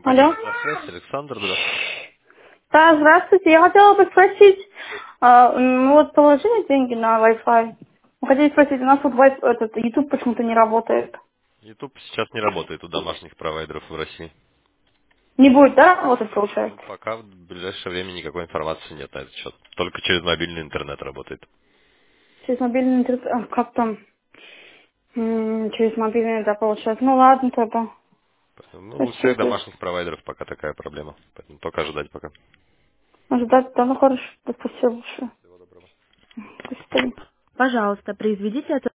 Компания Алло. «Мегасвязь», Александр, здравствуйте. Да, здравствуйте. Я хотела бы спросить, мы вот положили деньги на Wi-Fi. Мы хотели спросить, у нас вот этот YouTube почему-то не работает. YouTube сейчас не работает у домашних провайдеров в России. Не будет, да, работать, Ну, получается? пока в ближайшее время никакой информации нет на этот счет. Только через мобильный интернет работает. Через мобильный интернет, как там? Через мобильный, да, получается. Ну ладно тогда. Поэтому, ну, у всех Спасибо. домашних провайдеров пока такая проблема. Поэтому только ожидать пока. Может, да, да, ну хорошо. Да, спасибо большое. Всего доброго. До свидания. Пожалуйста, произведите это